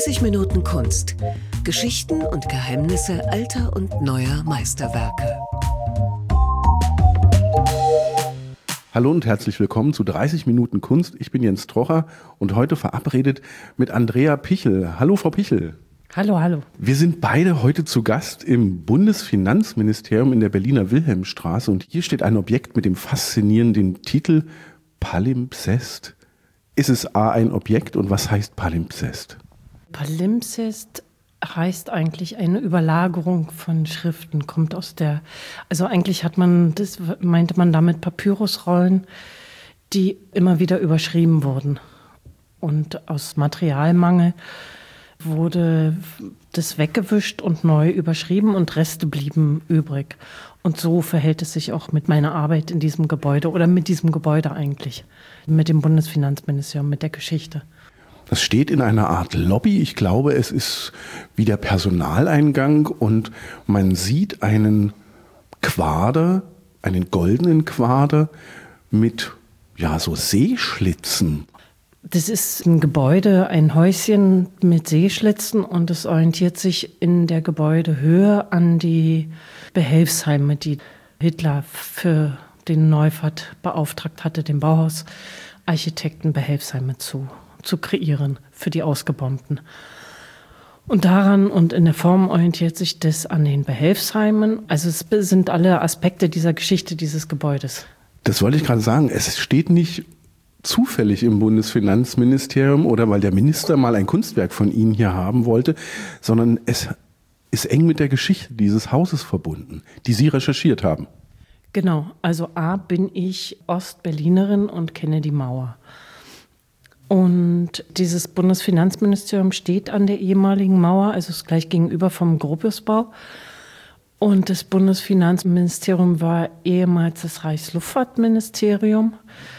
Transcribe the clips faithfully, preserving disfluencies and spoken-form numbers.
dreißig Minuten Kunst. Geschichten und Geheimnisse alter und neuer Meisterwerke. Hallo und herzlich willkommen zu dreißig Minuten Kunst. Ich bin Jens Trocher und heute verabredet mit Andrea Pichel. Hallo, Frau Pichel. Hallo, hallo. Wir sind beide heute zu Gast im Bundesfinanzministerium in der Berliner Wilhelmstraße und hier steht ein Objekt mit dem faszinierenden Titel Palimpsest. Ist es A ein Objekt und was heißt Palimpsest? Palimpsest heißt eigentlich eine Überlagerung von Schriften, kommt aus der, also eigentlich hat man, das meinte man damit Papyrusrollen, die immer wieder überschrieben wurden. Und aus Materialmangel wurde das weggewischt und neu überschrieben und Reste blieben übrig. Und so verhält es sich auch mit meiner Arbeit in diesem Gebäude oder mit diesem Gebäude eigentlich, mit dem Bundesfinanzministerium, mit der Geschichte. Das steht in einer Art Lobby. Ich glaube, es ist wie der Personaleingang und man sieht einen Quader, einen goldenen Quader mit ja so Seeschlitzen. Das ist ein Gebäude, ein Häuschen mit Seeschlitzen und es orientiert sich in der Gebäudehöhe an die Behelfsheime, die Hitler für den Neufahrt beauftragt hatte, den Bauhausarchitekten Behelfsheime zu, zu kreieren für die Ausgebombten. Und daran und in der Form orientiert sich das an den Behelfsheimen. Also es sind alle Aspekte dieser Geschichte dieses Gebäudes. Das wollte ich gerade sagen. Es steht nicht zufällig im Bundesfinanzministerium oder weil der Minister mal ein Kunstwerk von Ihnen hier haben wollte, sondern es ist eng mit der Geschichte dieses Hauses verbunden, die Sie recherchiert haben. Genau, also A, bin ich Ostberlinerin und kenne die Mauer. Und dieses Bundesfinanzministerium steht an der ehemaligen Mauer, also ist gleich gegenüber vom Gropiusbau. Und das Bundesfinanzministerium war ehemals das Reichsluftfahrtministerium,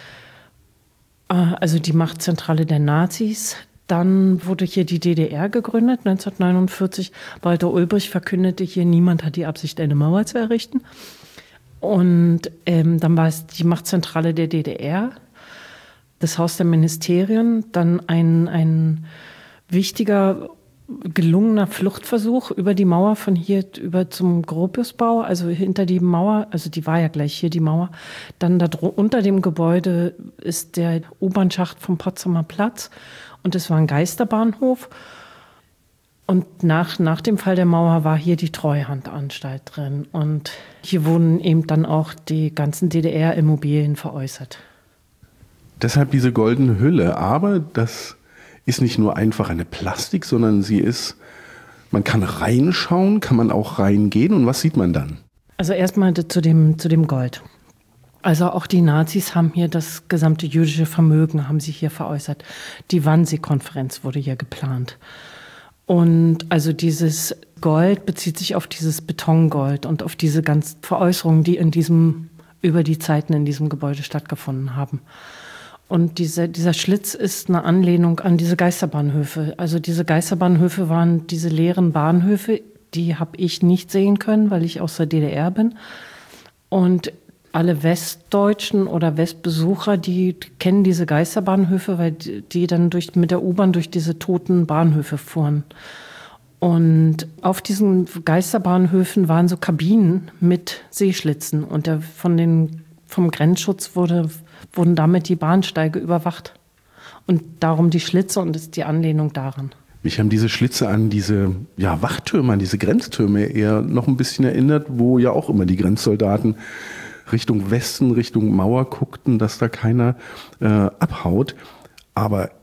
also die Machtzentrale der Nazis. Dann wurde hier die D D R gegründet, neunzehnhundertneunundvierzig. Walter Ulbricht verkündete hier, niemand hat die Absicht, eine Mauer zu errichten. Und ähm, dann war es die Machtzentrale der D D R, das Haus der Ministerien, dann ein, ein wichtiger, gelungener Fluchtversuch über die Mauer von hier über zum Gropiusbau, also hinter die Mauer, also die war ja gleich hier, die Mauer. Dann da unter dem Gebäude ist der U-Bahn-Schacht vom Potsdamer Platz und es war ein Geisterbahnhof. Und nach, nach dem Fall der Mauer war hier die Treuhandanstalt drin und hier wurden eben dann auch die ganzen D D R-Immobilien veräußert. Deshalb diese goldene Hülle, aber das ist nicht nur einfach eine Plastik, sondern sie ist, man kann reinschauen, kann man auch reingehen und was sieht man dann? Also erstmal zu dem, zu dem Gold. Also auch die Nazis haben hier das gesamte jüdische Vermögen, haben sie hier veräußert. Die Wannsee-Konferenz wurde hier geplant. Und also dieses Gold bezieht sich auf dieses Betongold und auf diese ganzen Veräußerungen, die in diesem, über die Zeiten in diesem Gebäude stattgefunden haben. Und diese, dieser Schlitz ist eine Anlehnung an diese Geisterbahnhöfe. Also diese Geisterbahnhöfe waren diese leeren Bahnhöfe, die habe ich nicht sehen können, weil ich aus der D D R bin. Und alle Westdeutschen oder Westbesucher, die kennen diese Geisterbahnhöfe, weil die, die dann durch, mit der U-Bahn durch diese toten Bahnhöfe fuhren. Und auf diesen Geisterbahnhöfen waren so Kabinen mit Seeschlitzen. Und der, von den, vom Grenzschutz wurde wurden damit die Bahnsteige überwacht. Und darum die Schlitze und das ist die Anlehnung daran. Mich haben diese Schlitze an diese ja, Wachtürme, an diese Grenztürme eher noch ein bisschen erinnert, wo ja auch immer die Grenzsoldaten Richtung Westen, Richtung Mauer guckten, dass da keiner äh, abhaut. Aber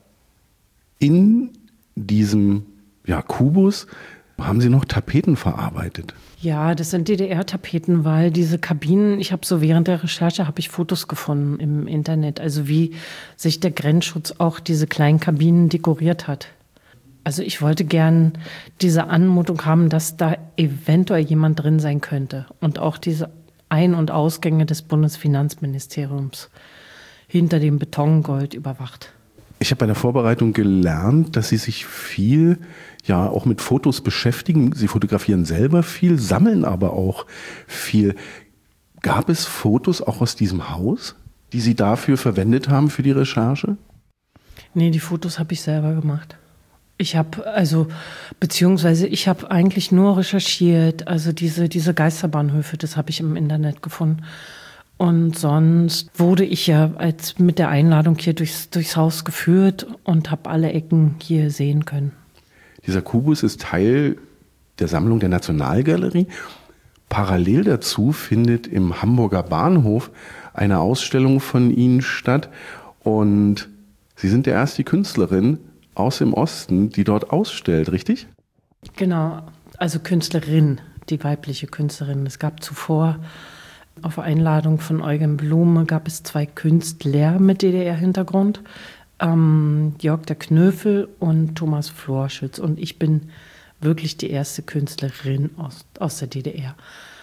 in diesem ja, Kubus haben sie noch Tapeten verarbeitet. Ja, das sind D D R-Tapeten, weil diese Kabinen, ich habe so während der Recherche, habe ich Fotos gefunden im Internet, also wie sich der Grenzschutz auch diese kleinen Kabinen dekoriert hat. Also ich wollte gern diese Anmutung haben, dass da eventuell jemand drin sein könnte und auch diese Ein- und Ausgänge des Bundesfinanzministeriums hinter dem Betongold überwacht. Ich habe bei der Vorbereitung gelernt, dass Sie sich viel ja auch mit Fotos beschäftigen. Sie fotografieren selber viel, sammeln aber auch viel. Gab es Fotos auch aus diesem Haus, die Sie dafür verwendet haben für die Recherche? Nee, die Fotos habe ich selber gemacht. Ich habe also, beziehungsweise ich habe eigentlich nur recherchiert, also diese, diese Geisterbahnhöfe, das habe ich im Internet gefunden. Und sonst wurde ich ja als mit der Einladung hier durchs, durchs Haus geführt und habe alle Ecken hier sehen können. Dieser Kubus ist Teil der Sammlung der Nationalgalerie. Parallel dazu findet im Hamburger Bahnhof eine Ausstellung von Ihnen statt. Und Sie sind der erste Künstlerin aus dem Osten, die dort ausstellt, richtig? Genau, also Künstlerin, die weibliche Künstlerin. Es gab zuvor auf Einladung von Eugen Blume gab es zwei Künstler mit D D R-Hintergrund, ähm, Jörg der Knöfel und Thomas Florschütz. Und ich bin wirklich die erste Künstlerin aus, aus der D D R.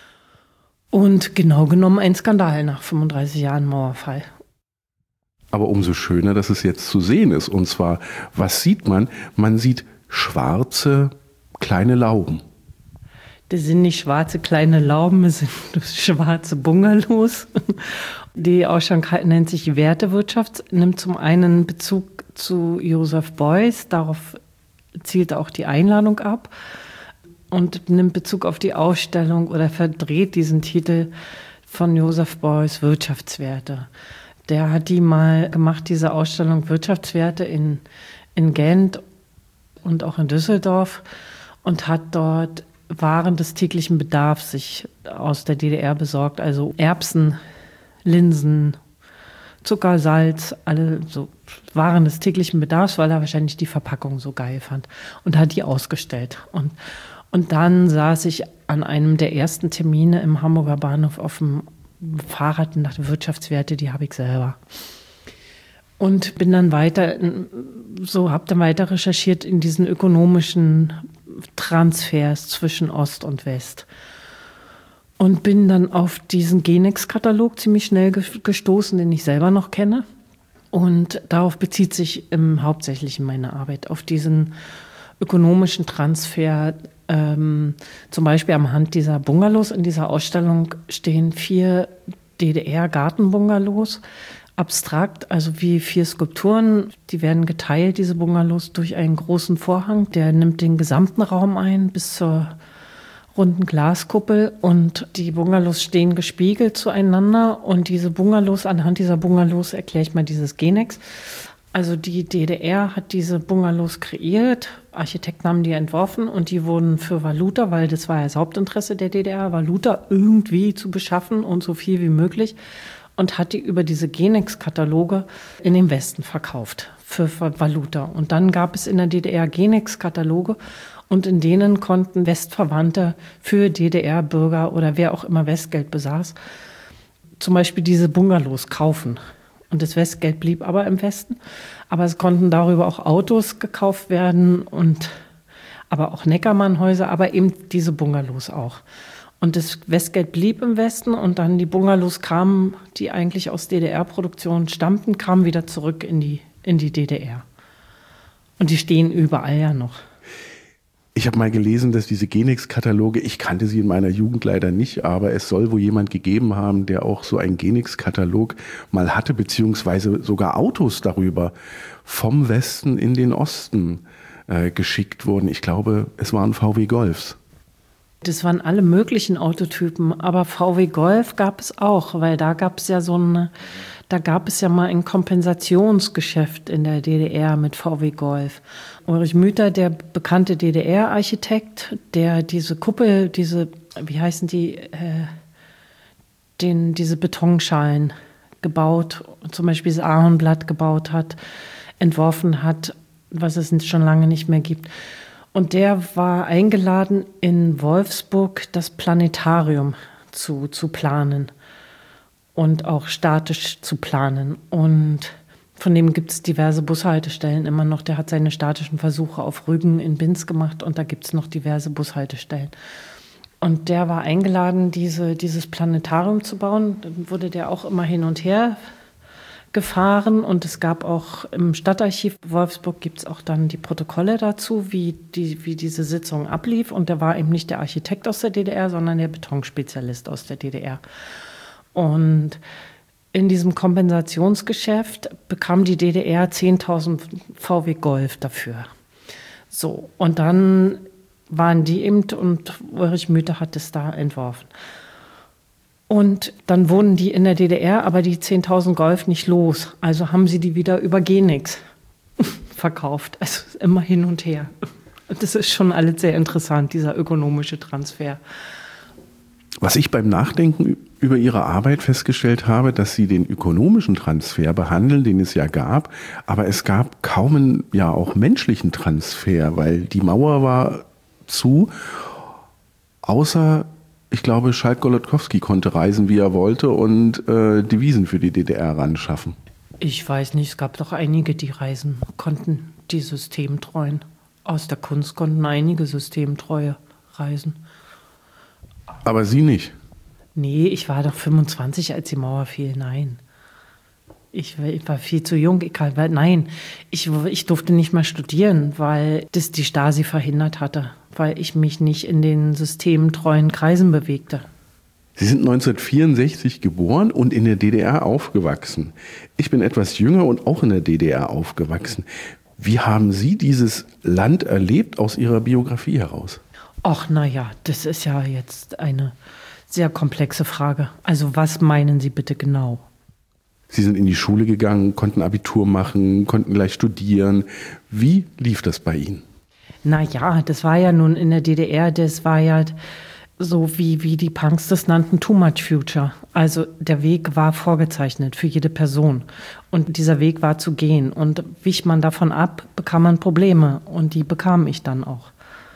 Und genau genommen ein Skandal nach fünfunddreißig Jahren Mauerfall. Aber umso schöner, dass es jetzt zu sehen ist. Und zwar, was sieht man? Man sieht schwarze kleine Lauben. Das sind nicht schwarze kleine Lauben, es sind schwarze Bungalows. Die Ausstellung nennt sich Wertewirtschaft, nimmt zum einen Bezug zu Joseph Beuys, darauf zielt auch die Einladung ab und nimmt Bezug auf die Ausstellung oder verdreht diesen Titel von Joseph Beuys Wirtschaftswerte. Der hat die mal gemacht, diese Ausstellung Wirtschaftswerte in, in Gent und auch in Düsseldorf und hat dort Waren des täglichen Bedarfs sich aus der D D R besorgt, also Erbsen, Linsen, Zucker, Salz, alle so Waren des täglichen Bedarfs, weil er wahrscheinlich die Verpackung so geil fand und hat die ausgestellt. Und, und dann saß ich an einem der ersten Termine im Hamburger Bahnhof auf dem Fahrrad und dachte, Wirtschaftswerte, die habe ich selber. Und bin dann weiter, so habe dann weiter recherchiert in diesen ökonomischen Transfers zwischen Ost und West. Und bin dann auf diesen Genex-Katalog ziemlich schnell gestoßen, den ich selber noch kenne. Und darauf bezieht sich im Hauptsächlich meine Arbeit, auf diesen ökonomischen Transfer. Ähm, zum Beispiel am Hand dieser Bungalows in dieser Ausstellung stehen vier D D R-Gartenbungalows, abstrakt, also wie vier Skulpturen. Die werden geteilt, diese Bungalows, durch einen großen Vorhang. Der nimmt den gesamten Raum ein bis zur runden Glaskuppel. Und die Bungalows stehen gespiegelt zueinander. Und diese Bungalows, anhand dieser Bungalows erkläre ich mal dieses Genex. Also die D D R hat diese Bungalows kreiert, Architekten haben die entworfen und die wurden für Valuta, weil das war ja das Hauptinteresse der D D R, Valuta irgendwie zu beschaffen und so viel wie möglich, und hat die über diese Genex-Kataloge in den Westen verkauft für Valuta. Und dann gab es in der D D R Genex-Kataloge und in denen konnten Westverwandte für D D R-Bürger oder wer auch immer Westgeld besaß, zum Beispiel diese Bungalows kaufen. Und das Westgeld blieb aber im Westen. Aber es konnten darüber auch Autos gekauft werden und aber auch Neckermann-Häuser, aber eben diese Bungalows auch. Und das Westgeld blieb im Westen und dann die Bungalows kamen, die eigentlich aus D D R-Produktion stammten, kamen wieder zurück in die, in die D D R. Und die stehen überall ja noch. Ich habe mal gelesen, dass diese Genex-Kataloge, ich kannte sie in meiner Jugend leider nicht, aber es soll wohl jemand gegeben haben, der auch so einen Genex-Katalog mal hatte, beziehungsweise sogar Autos darüber vom Westen in den Osten äh, geschickt wurden. Ich glaube, es waren V W Golfs. Das waren alle möglichen Autotypen, aber V W Golf gab es auch, weil da gab es ja so eine, da gab es ja mal ein Kompensationsgeschäft in der D D R mit V W Golf. Ulrich Müther, der bekannte D D R-Architekt, der diese Kuppel, diese, wie heißen die, äh, den, diese Betonschalen gebaut, zum Beispiel das Ahornblatt gebaut hat, entworfen hat, was es schon lange nicht mehr gibt. Und der war eingeladen, in Wolfsburg das Planetarium zu, zu planen und auch statisch zu planen. Und von dem gibt es diverse Bushaltestellen immer noch. Der hat seine statischen Versuche auf Rügen in Binz gemacht und da gibt es noch diverse Bushaltestellen. Und der war eingeladen, diese, dieses Planetarium zu bauen. Dann wurde der auch immer hin und her gefahren und es gab auch im Stadtarchiv Wolfsburg gibt es auch dann die Protokolle dazu, wie, die, wie diese Sitzung ablief. Und der war eben nicht der Architekt aus der D D R, sondern der Betonspezialist aus der D D R. Und in diesem Kompensationsgeschäft bekam die D D R zehntausend V W Golf dafür. So, und dann waren die eben, und Ulrich Müthe hat es da entworfen. Und dann wurden die in der D D R aber die zehntausend Golf nicht los. Also haben sie die wieder über Genix verkauft. Also immer hin und her. Und das ist schon alles sehr interessant, dieser ökonomische Transfer. Was ich beim Nachdenken über Ihre Arbeit festgestellt habe, dass Sie den ökonomischen Transfer behandeln, den es ja gab, aber es gab kaum einen, ja auch menschlichen Transfer, weil die Mauer war zu, außer, ich glaube, Schalk-Golodkowski konnte reisen, wie er wollte und äh, Devisen für die D D R ran schaffen. Ich weiß nicht, es gab doch einige, die reisen konnten, die Systemtreuen. Aus der Kunst konnten einige Systemtreue reisen. Aber Sie nicht? Nee, ich war doch fünfundzwanzig, als die Mauer fiel. Nein. Ich, ich war viel zu jung. Ich, nein, ich, ich durfte nicht mehr studieren, weil das die Stasi verhindert hatte, weil ich mich nicht in den systemtreuen Kreisen bewegte. Sie sind neunzehnhundertvierundsechzig geboren und in der D D R aufgewachsen. Ich bin etwas jünger und auch in der D D R aufgewachsen. Wie haben Sie dieses Land erlebt aus Ihrer Biografie heraus? Ach, naja, das ist ja jetzt eine sehr komplexe Frage. Also was meinen Sie bitte genau? Sie sind in die Schule gegangen, konnten Abitur machen, konnten gleich studieren. Wie lief das bei Ihnen? Naja, das war ja nun in der D D R, das war ja so wie, wie die Punks das nannten, too much future. Also der Weg war vorgezeichnet für jede Person. Und dieser Weg war zu gehen. Und wich man davon ab, bekam man Probleme. Und die bekam ich dann auch.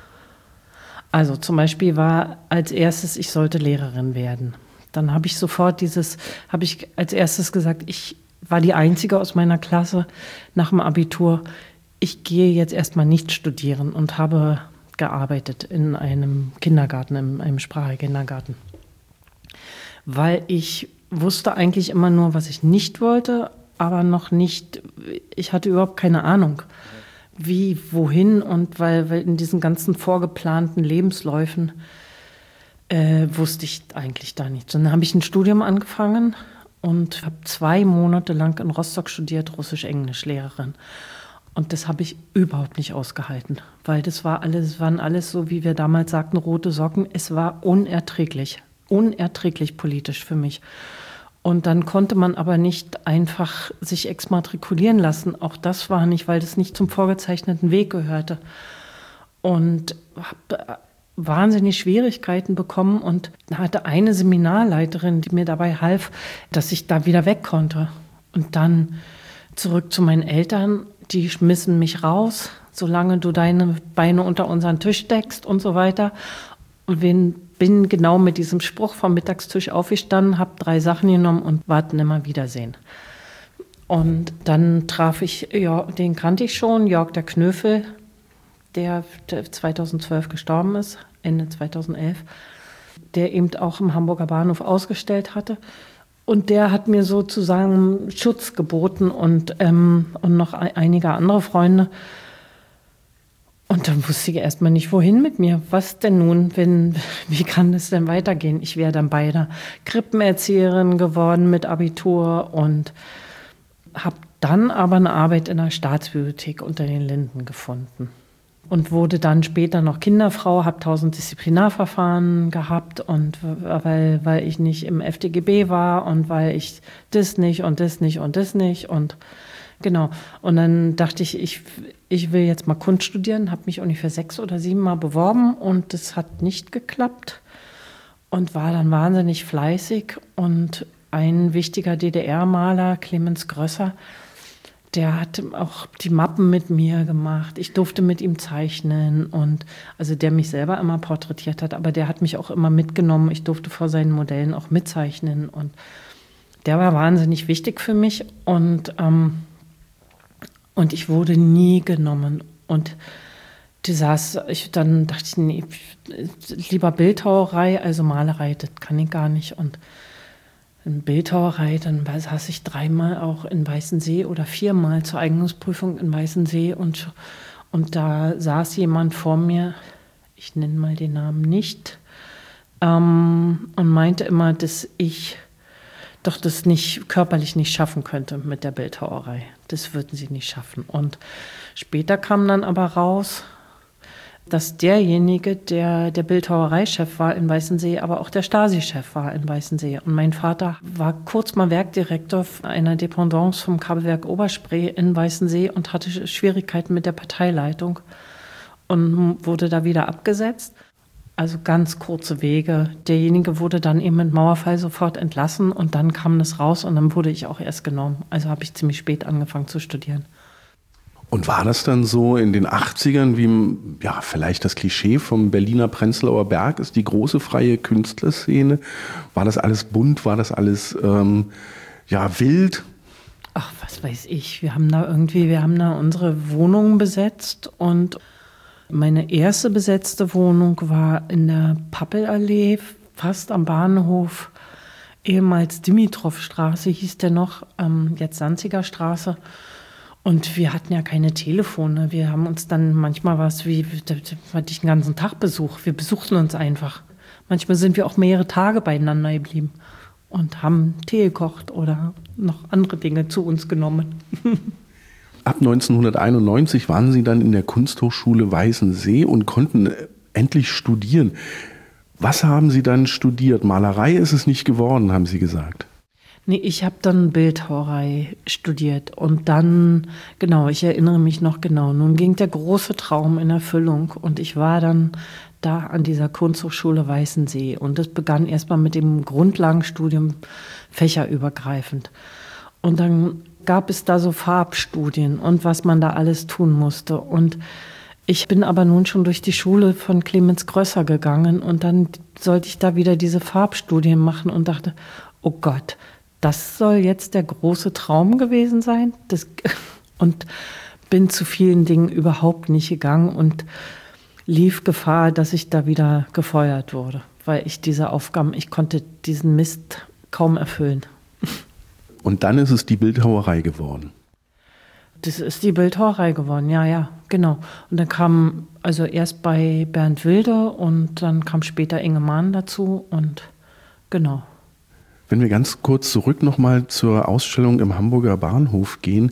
Also zum Beispiel war als erstes, ich sollte Lehrerin werden. Dann habe ich sofort dieses, habe ich als erstes gesagt, ich war die Einzige aus meiner Klasse nach dem Abitur. Ich gehe jetzt erstmal nicht studieren und habe gearbeitet in einem Kindergarten, in einem Sprachkindergarten. Weil ich wusste eigentlich immer nur, was ich nicht wollte, aber noch nicht, ich hatte überhaupt keine Ahnung, wie, wohin, und weil, weil in diesen ganzen vorgeplanten Lebensläufen äh, wusste ich eigentlich da nichts. Und dann habe ich ein Studium angefangen und habe zwei Monate lang in Rostock studiert, Russisch-Englisch-Lehrerin. Und das habe ich überhaupt nicht ausgehalten, weil das war alles, waren alles so, wie wir damals sagten, rote Socken. Es war unerträglich, unerträglich politisch für mich. Und dann konnte man aber nicht einfach sich exmatrikulieren lassen. Auch das war nicht, weil das nicht zum vorgezeichneten Weg gehörte. Und habe wahnsinnig Schwierigkeiten bekommen und hatte eine Seminarleiterin, die mir dabei half, dass ich da wieder weg konnte. Und dann zurück zu meinen Eltern. Die schmissen mich raus, solange du deine Beine unter unseren Tisch steckst und so weiter. Und bin genau mit diesem Spruch vom Mittagstisch aufgestanden, habe drei Sachen genommen und warten immer Wiedersehen. Und dann traf ich, ja, den kannte ich schon, Jörg der Knöfel, der zweitausendzwölf gestorben ist, Ende zweitausendelf, der eben auch im Hamburger Bahnhof ausgestellt hatte. Und der hat mir sozusagen Schutz geboten und, ähm, und noch einige andere Freunde. Und dann wusste ich erstmal nicht, wohin mit mir. Was denn nun, wenn, wie kann es denn weitergehen? Ich wäre dann beide Krippenerzieherin geworden mit Abitur und habe dann aber eine Arbeit in der Staatsbibliothek unter den Linden gefunden. Und wurde dann später noch Kinderfrau, habe tausend Disziplinarverfahren gehabt, und weil, weil ich nicht im F D G B war und weil ich das nicht und das nicht und das nicht und genau. Und dann dachte ich, ich, ich will jetzt mal Kunst studieren, habe mich ungefähr sechs oder sieben Mal beworben und das hat nicht geklappt und war dann wahnsinnig fleißig. Und ein wichtiger D D R-Maler, Clemens Grösser, der hat auch die Mappen mit mir gemacht. Ich durfte mit ihm zeichnen, und also der mich selber immer porträtiert hat, aber der hat mich auch immer mitgenommen. Ich durfte vor seinen Modellen auch mitzeichnen, und der war wahnsinnig wichtig für mich, und ähm, und ich wurde nie genommen. Und die saß, ich, dann dachte ich, nee, lieber Bildhauerei, also Malerei, das kann ich gar nicht. Und in Bildhauerei, dann saß ich dreimal auch in Weißensee oder viermal zur Eignungsprüfung in Weißensee, und, und da saß jemand vor mir, ich nenne mal den Namen nicht, ähm, und meinte immer, dass ich doch das nicht körperlich nicht schaffen könnte mit der Bildhauerei. Das würden sie nicht schaffen. Und später kam dann aber raus, dass derjenige, der der Bildhauereichef war in Weißensee, aber auch der Stasi-Chef war in Weißensee. Und mein Vater war kurz mal Werkdirektor einer Dependance vom Kabelwerk Oberspree in Weißensee und hatte Schwierigkeiten mit der Parteileitung und wurde da wieder abgesetzt. Also ganz kurze Wege. Derjenige wurde dann eben mit Mauerfall sofort entlassen und dann kam das raus und dann wurde ich auch erst genommen. Also habe ich ziemlich spät angefangen zu studieren. Und war das dann so in den achtzigern, wie ja vielleicht das Klischee vom Berliner Prenzlauer Berg ist, die große freie Künstlerszene? War das alles bunt? War das alles ähm, ja wild? Ach, was weiß ich. Wir haben da irgendwie, wir haben da unsere Wohnungen besetzt und meine erste besetzte Wohnung war in der Pappelallee, fast am Bahnhof, ehemals Dimitrovstraße hieß der noch, ähm, jetzt Sanziger Straße. Und wir hatten ja keine Telefone. Wir haben uns dann, manchmal war es wie, da hatte ich einen ganzen Tag Besuch. Wir besuchten uns einfach. Manchmal sind wir auch mehrere Tage beieinander geblieben und haben Tee gekocht oder noch andere Dinge zu uns genommen. Ab neunzehnhunderteinundneunzig waren Sie dann in der Kunsthochschule Weißensee und konnten endlich studieren. Was haben Sie dann studiert? Malerei ist es nicht geworden, haben Sie gesagt. Nee, ich habe dann Bildhauerei studiert und dann, genau, ich erinnere mich noch genau, nun ging der große Traum in Erfüllung und ich war dann da an dieser Kunsthochschule Weißensee und das begann erstmal mit dem Grundlagenstudium fächerübergreifend und dann gab es da so Farbstudien und was man da alles tun musste und ich bin aber nun schon durch die Schule von Clemens Grösser gegangen und dann sollte ich da wieder diese Farbstudien machen und dachte, oh Gott, das soll jetzt der große Traum gewesen sein. Das, und bin zu vielen Dingen überhaupt nicht gegangen und lief Gefahr, dass ich da wieder gefeuert wurde, weil ich diese Aufgaben, ich konnte diesen Mist kaum erfüllen. Und dann ist es die Bildhauerei geworden. Das ist die Bildhauerei geworden, ja, ja, genau. Und dann kam also erst bei Bernd Wilde und dann kam später Inge Mahn dazu und genau. Wenn wir ganz kurz zurück nochmal zur Ausstellung im Hamburger Bahnhof gehen,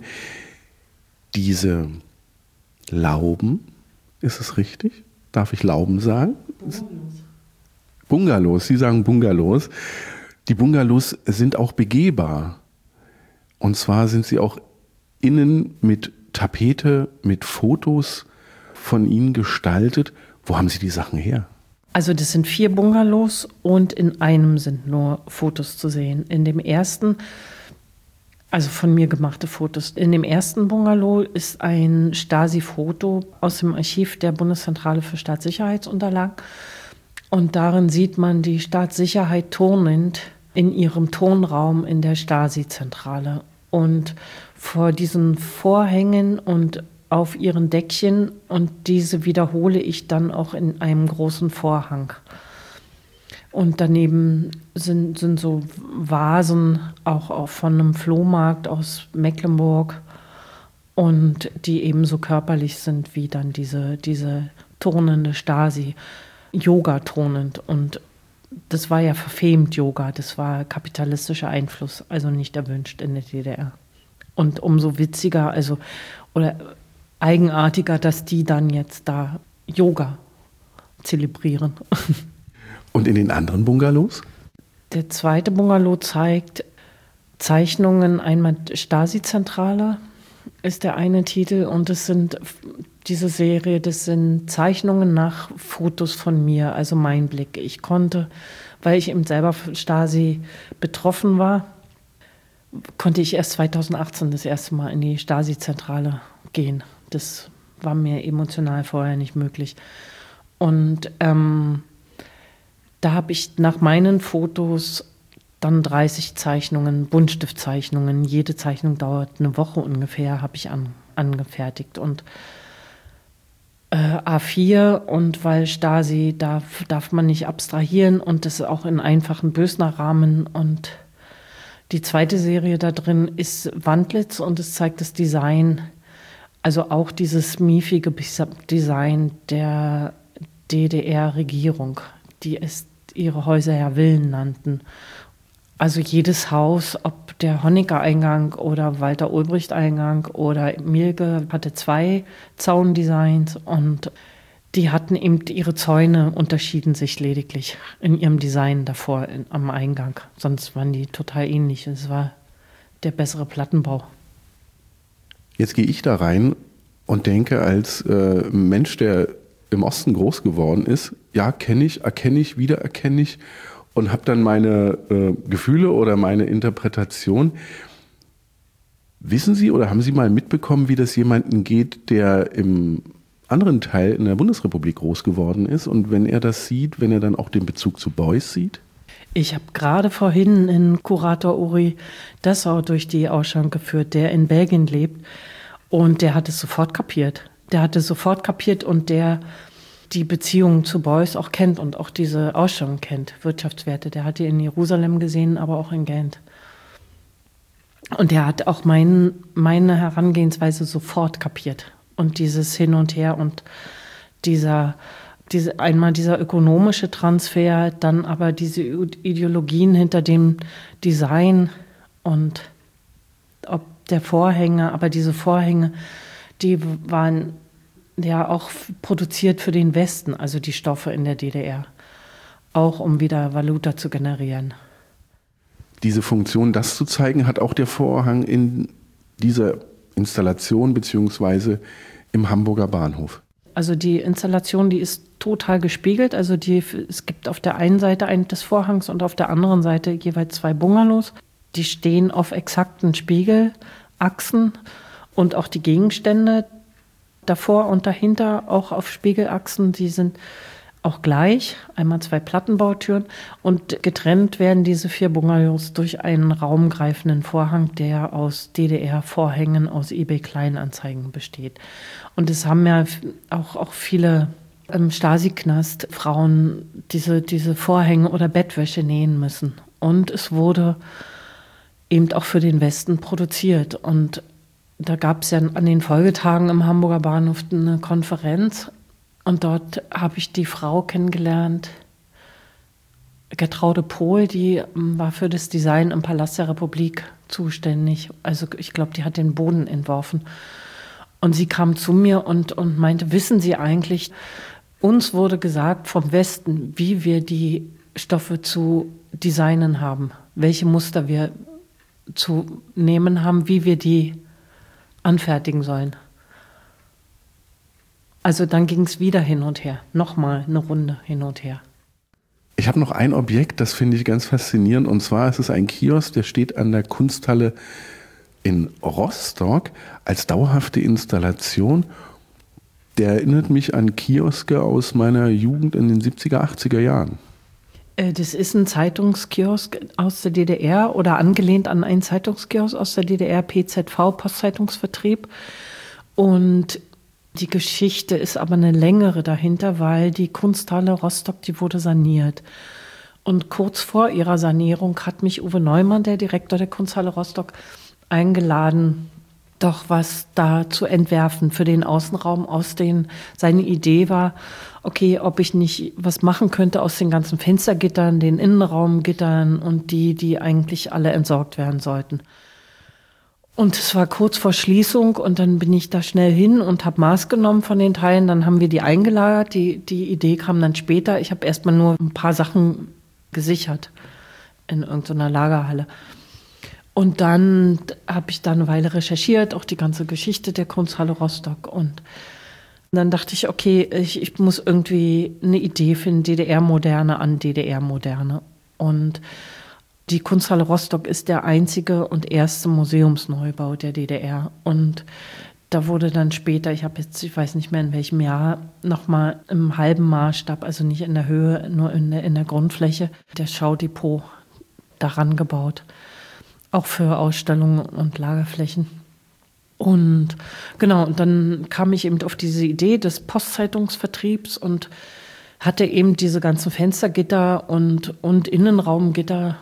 diese Lauben, ist es richtig? Darf ich Lauben sagen? Bungalows. Bungalows, Sie sagen Bungalows. Die Bungalows sind auch begehbar. Und zwar sind sie auch innen mit Tapete, mit Fotos von Ihnen gestaltet. Wo haben Sie die Sachen her? Also das sind vier Bungalows und in einem sind nur Fotos zu sehen. In dem ersten, also von mir gemachte Fotos, in dem ersten Bungalow ist ein Stasi-Foto aus dem Archiv der Bundeszentrale für Staatssicherheitsunterlagen. Und darin sieht man die Staatssicherheit turnend in ihrem Turnraum in der Stasi-Zentrale. Und vor diesen Vorhängen und auf ihren Deckchen und diese wiederhole ich dann auch in einem großen Vorhang. Und daneben sind, sind so Vasen, auch, auch von einem Flohmarkt aus Mecklenburg und die ebenso körperlich sind wie dann diese, diese turnende Stasi, Yoga turnend. Und das war ja verfemt Yoga, das war kapitalistischer Einfluss, also nicht erwünscht in der D D R. Und umso witziger, also oder eigenartiger, dass die dann jetzt da Yoga zelebrieren. Und in den anderen Bungalows? Der zweite Bungalow zeigt Zeichnungen, einmal Stasi-Zentrale ist der eine Titel und es sind diese Serie, das sind Zeichnungen nach Fotos von mir, also mein Blick. Ich konnte, weil ich eben selber von Stasi betroffen war, konnte ich erst zweitausendachtzehn das erste Mal in die Stasi-Zentrale gehen. Das war mir emotional vorher nicht möglich. Und ähm, da habe ich nach meinen Fotos dann dreißig Zeichnungen, Buntstiftzeichnungen. Jede Zeichnung dauert eine Woche ungefähr, habe ich an, angefertigt. Und äh, A vier und weil Stasi darf, darf man nicht abstrahieren und das ist auch in einfachen Bösner Rahmen. Und die zweite Serie da drin ist Wandlitz und es zeigt das Design, also auch dieses miefige Design der D D R-Regierung, die es ihre Häuser ja Villen nannten. Also jedes Haus, ob der Honecker-Eingang oder Walter-Ulbricht-Eingang oder Mielke, hatte zwei Zaundesigns und Die hatten eben ihre Zäune unterschieden sich lediglich in ihrem Design davor in, am Eingang. Sonst waren die total ähnlich. Es war der bessere Plattenbau. Jetzt gehe ich da rein und denke als äh, Mensch, der im Osten groß geworden ist, ja, kenne ich, erkenne ich, wiedererkenne ich und habe dann meine äh, Gefühle oder meine Interpretation. Wissen Sie oder haben Sie mal mitbekommen, wie das jemanden geht, der im anderen Teil in der Bundesrepublik groß geworden ist und wenn er das sieht, wenn er dann auch den Bezug zu Beuys sieht? Ich habe gerade vorhin in Kurator Uri Dessau durch die Ausstellung geführt, der in Belgien lebt und der hat es sofort kapiert. Der hat es sofort kapiert und der die Beziehungen zu Beuys auch kennt und auch diese Ausstellung kennt, Wirtschaftswerte. Der hat die in Jerusalem gesehen, aber auch in Gent. Und der hat auch mein, meine Herangehensweise sofort kapiert. Und dieses Hin und Her und dieser, diese, einmal dieser ökonomische Transfer, dann aber diese Ideologien hinter dem Design und ob der Vorhänge, aber diese Vorhänge, die waren ja auch produziert für den Westen, also die Stoffe in der D D R, auch um wieder Valuta zu generieren. Diese Funktion, das zu zeigen, hat auch der Vorhang in dieser Installation beziehungsweise im Hamburger Bahnhof. Also die Installation, die ist total gespiegelt. Also die, es gibt auf der einen Seite einen des Vorhangs und auf der anderen Seite jeweils zwei Bungalows. Die stehen auf exakten Spiegelachsen und auch die Gegenstände davor und dahinter auch auf Spiegelachsen. Die sind auch gleich, einmal zwei Plattenbautüren und getrennt werden diese vier Bungalows durch einen raumgreifenden Vorhang, der aus D D R-Vorhängen aus eBay Kleinanzeigen besteht. Und es haben ja auch, auch viele im Stasi-Knast Frauen diese, diese Vorhänge oder Bettwäsche nähen müssen. Und es wurde eben auch für den Westen produziert. Und da gab es ja an den Folgetagen im Hamburger Bahnhof eine Konferenz. Und dort habe ich die Frau kennengelernt, Gertraude Pohl, die war für das Design im Palast der Republik zuständig. Also ich glaube, die hat den Boden entworfen. Und sie kam zu mir und, und meinte, wissen Sie eigentlich, uns wurde gesagt vom Westen, wie wir die Stoffe zu designen haben, welche Muster wir zu nehmen haben, wie wir die anfertigen sollen. Also dann ging es wieder hin und her, nochmal eine Runde hin und her. Ich habe noch ein Objekt, das finde ich ganz faszinierend, und zwar ist es ein Kiosk, der steht an der Kunsthalle in Rostock als dauerhafte Installation. Der erinnert mich an Kioske aus meiner Jugend in den siebziger, achtziger Jahren. Das ist ein Zeitungskiosk aus der D D R oder angelehnt an einen Zeitungskiosk aus der D D R, P Z V, Postzeitungsvertrieb. Und die Geschichte ist aber eine längere dahinter, weil die Kunsthalle Rostock, die wurde saniert. Und kurz vor ihrer Sanierung hat mich Uwe Neumann, der Direktor der Kunsthalle Rostock, eingeladen, doch was da zu entwerfen für den Außenraum. Aus den, seine Idee war, okay, ob ich nicht was machen könnte aus den ganzen Fenstergittern, den Innenraumgittern und die, die eigentlich alle entsorgt werden sollten. Und es war kurz vor Schließung und dann bin ich da schnell hin und habe Maß genommen von den Teilen. Dann haben wir die eingelagert. Die, die Idee kam dann später. Ich habe erstmal nur ein paar Sachen gesichert in irgendeiner Lagerhalle. Und dann habe ich da eine Weile recherchiert, auch die ganze Geschichte der Kunsthalle Rostock. Und dann dachte ich, okay, ich, ich muss irgendwie eine Idee finden, D D R-Moderne an D D R-Moderne. Und die Kunsthalle Rostock ist der einzige und erste Museumsneubau der D D R. Und da wurde dann später, ich habe jetzt, ich weiß nicht mehr in welchem Jahr, nochmal im halben Maßstab, also nicht in der Höhe, nur in der, in der Grundfläche, der Schaudepot daran gebaut. Auch für Ausstellungen und Lagerflächen. Und genau, und dann kam ich eben auf diese Idee des Postzeitungsvertriebs und hatte eben diese ganzen Fenstergitter und, und Innenraumgitter,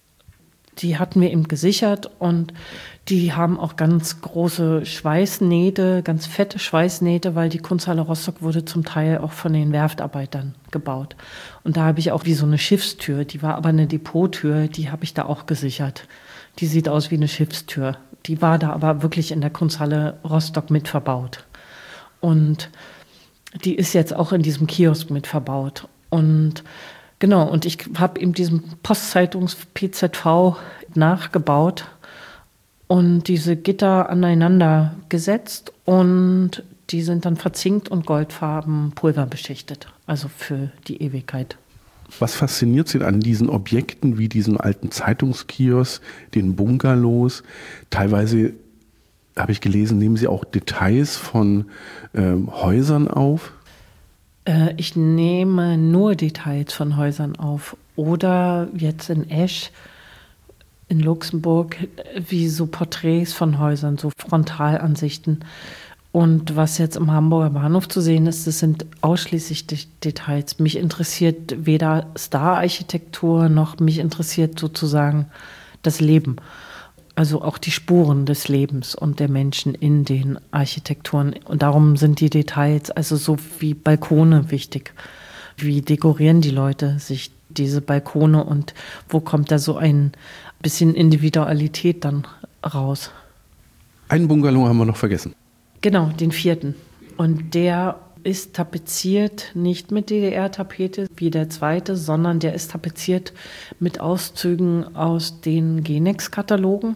die hatten wir eben gesichert und die haben auch ganz große Schweißnähte, ganz fette Schweißnähte, weil die Kunsthalle Rostock wurde zum Teil auch von den Werftarbeitern gebaut. Und da habe ich auch wie so eine Schiffstür, die war aber eine Depottür, die habe ich da auch gesichert. Die sieht aus wie eine Schiffstür. Die war da aber wirklich in der Kunsthalle Rostock mit verbaut. Und Die ist jetzt auch in diesem Kiosk mit verbaut. Und genau, und ich habe eben diesen Postzeitungs-P Z V nachgebaut und diese Gitter aneinander gesetzt und die sind dann verzinkt und goldfarben Pulver beschichtet, also für die Ewigkeit. Was fasziniert Sie an diesen Objekten wie diesen alten Zeitungskiosk, den Bungalows? Teilweise, habe ich gelesen, nehmen Sie auch Details von ähm, Häusern auf? Äh, ich nehme nur Details von Häusern auf. Oder jetzt in Esch, in Luxemburg, wie so Porträts von Häusern, so Frontalansichten. Und was jetzt im Hamburger Bahnhof zu sehen ist, das sind ausschließlich De- Details. Mich interessiert weder Star-Architektur, noch mich interessiert sozusagen das Leben. Also auch die Spuren des Lebens und der Menschen in den Architekturen. Und darum sind die Details, also so wie Balkone, wichtig. Wie dekorieren die Leute sich diese Balkone und wo kommt da so ein bisschen Individualität dann raus? Einen Bungalow haben wir noch vergessen. Genau, den vierten. Und der ist tapeziert, nicht mit D D R-Tapete wie der zweite, sondern der ist tapeziert mit Auszügen aus den Genex-Katalogen.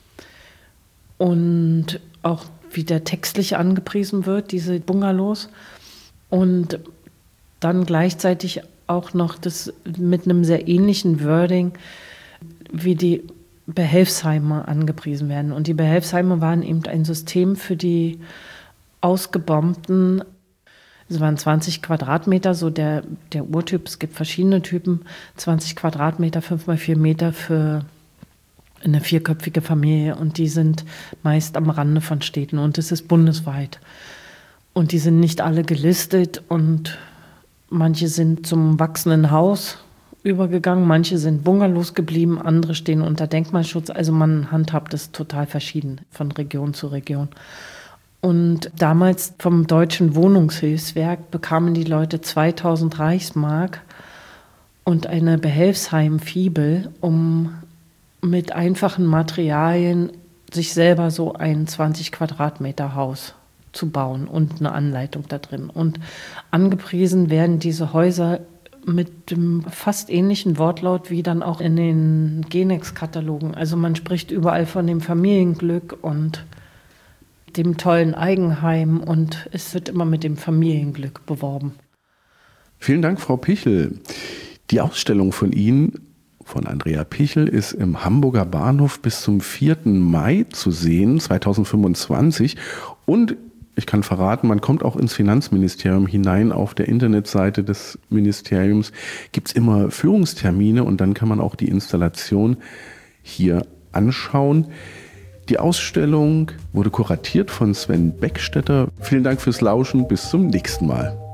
Und auch wie der textlich angepriesen wird, diese Bungalows. Und dann gleichzeitig auch noch das mit einem sehr ähnlichen Wording, wie die Behelfsheime angepriesen werden. Und die Behelfsheime waren eben ein System für die Ausgebombten. Es waren zwanzig Quadratmeter, so der, der Urtyp, es gibt verschiedene Typen, zwanzig Quadratmeter, fünf mal vier Meter für eine vierköpfige Familie. Und die sind meist am Rande von Städten und es ist bundesweit. Und die sind nicht alle gelistet und manche sind zum wachsenden Haus übergegangen, manche sind Bungalows geblieben, andere stehen unter Denkmalschutz. Also man handhabt es total verschieden von Region zu Region. Und damals vom Deutschen Wohnungshilfswerk bekamen die Leute zweitausend Reichsmark und eine Behelfsheim-Fibel, um mit einfachen Materialien sich selber so ein zwanzig Quadratmeter Haus zu bauen und eine Anleitung da drin. Und angepriesen werden diese Häuser mit dem fast ähnlichen Wortlaut wie dann auch in den Genex-Katalogen. Also man spricht überall von dem Familienglück und dem tollen Eigenheim und es wird immer mit dem Familienglück beworben. Vielen Dank, Frau Pichel. Die Ausstellung von Ihnen, von Andrea Pichel, ist im Hamburger Bahnhof bis zum vierten Mai zu sehen, zweitausendfünfundzwanzig. Und ich kann verraten, man kommt auch ins Finanzministerium hinein. Auf der Internetseite des Ministeriums gibt es immer Führungstermine und dann kann man auch die Installation hier anschauen. Die Ausstellung wurde kuratiert von Sven Beckstetter. Vielen Dank fürs Lauschen. Bis zum nächsten Mal.